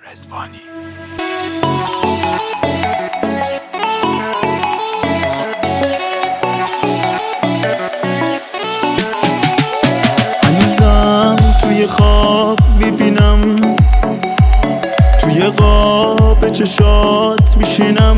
رضوانی. هنوزم توی خواب میبینم، توی قاب چشات میشینم.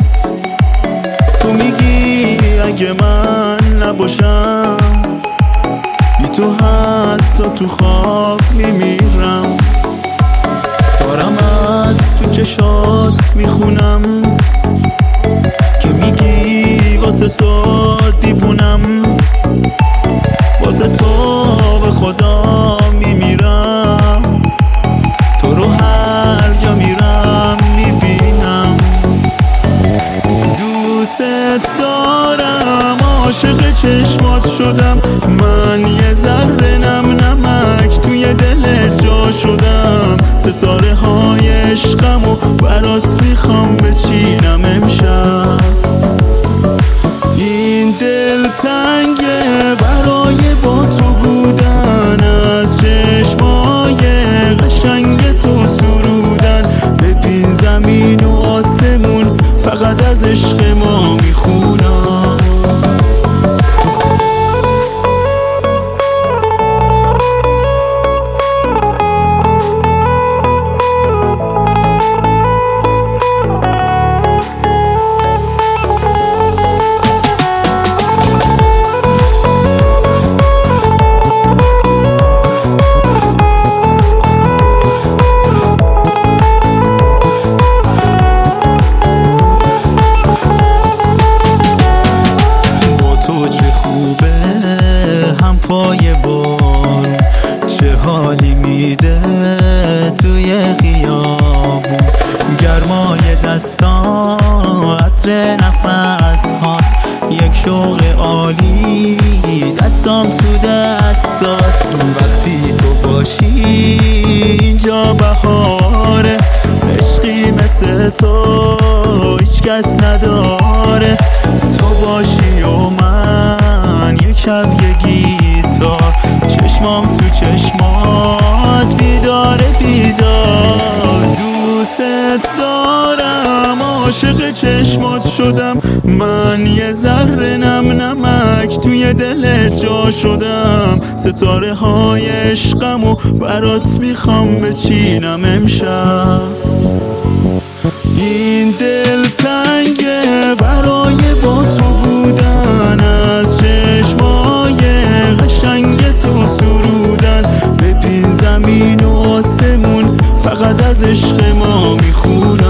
تو میگی اگه من نباشم، بی تو حتی تو خواب میمیرم. دارم از تو چشات میخونم که میگی واسه تو دیوونم، واسه تو به خدا میمیرم. تو رو هر جا میرم میبینم. دوست دارم، عاشق چشمات شدم. من یه ذره نم نمک توی دل جا شدم. ستاره های عشقمو برات میخوام بچینم امشب. این دل تنگه برای با تو بودن، از چشمای قشنگ تو سرودن. ببین زمین و آسمون فقط از عشق ما میخونن. پای بارون چه حالی میده توی خیابون. گرمای دستا، عطر نفس هات، یک شوق عالی دستام تو دستات. وقتی تو باشی اینجا بهاره، عشقی مثل تو هیچ کس نداره. تو باشی و من یک شب یه گیتار، چشمام تو چشمات بیدار بیدار. دوست دارم، عاشق چشمات شدم. من یه ذره نم نمک توی دل جا شدم. ستاره های عشقمو برات میخوام بچینم امشب. این دل تنگه برای با تو بودن، از چشمای قشنگ تو سرودن. ببین زمین و آسمون فقط از عشق ما میخونن.